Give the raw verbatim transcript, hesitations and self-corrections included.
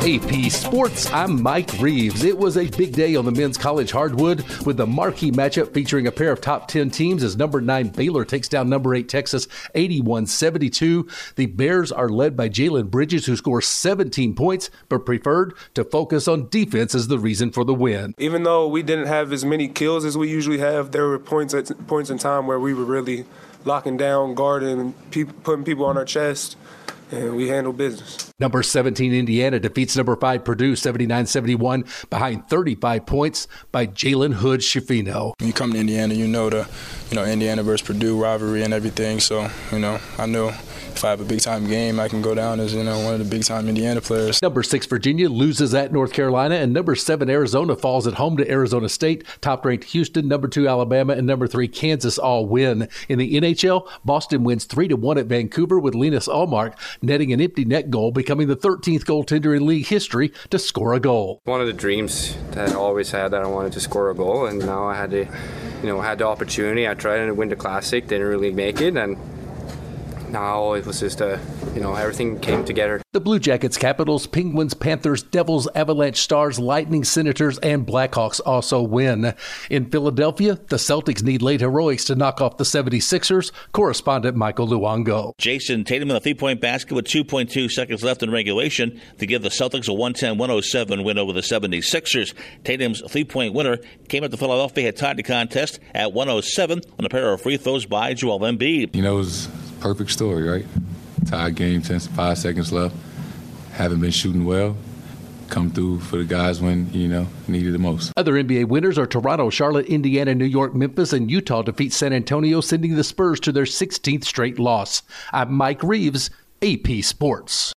A P Sports, I'm Mike Reeves. It was a big day on the men's college hardwood with the marquee matchup featuring a pair of top ten teams as number nine Baylor takes down number eight Texas eighty-one seventy-two. The Bears are led by Jalen Bridges, who scores seventeen points, but preferred to focus on defense as the reason for the win. Even though we didn't have as many kills as we usually have, there were points at points in time where we were really locking down, guarding, and people, putting people on our chest, and we handled business. Number seventeen Indiana defeats number five Purdue seventy-nine seventy-one behind thirty-five points by Jalen Hood Schifino. When you come to Indiana, you know the, you know, Indiana versus Purdue rivalry and everything. So, you know, I know if I have a big-time game, I can go down as, you know, one of the big-time Indiana players. Number six Virginia loses at North Carolina, and number seven Arizona falls at home to Arizona State. Top-ranked Houston, number two Alabama, and number three Kansas all win. In the N H L, Boston wins three to one at Vancouver with Linus Ullmark netting an empty net goal, becoming the thirteenth goaltender in league history to score a goal. One of the dreams that I always had, that I wanted to score a goal, and now I had to, you know, had the opportunity. I tried to win the Classic, didn't really make it, and now it was just, uh, you know, everything came together. The Blue Jackets, Capitals, Penguins, Panthers, Devils, Avalanche, Stars, Lightning, Senators, and Blackhawks also win. In Philadelphia, the Celtics need late heroics to knock off the seventy-sixers. Correspondent Michael Luongo. Jason Tatum in the three-point basket with two point two seconds left in regulation to give the Celtics a one ten one oh seven win over the seventy-sixers. Tatum's three-point winner came after Philadelphia had tied the contest at one oh seven on a pair of free throws by Joel Embiid. You know, it was a perfect story, right? Tied game, ten, five seconds left. Haven't been shooting well. Come through for the guys when, you know, needed the most. Other N B A winners are Toronto, Charlotte, Indiana, New York, Memphis, and Utah defeat San Antonio, sending the Spurs to their sixteenth straight loss. I'm Mike Reeves, A P Sports.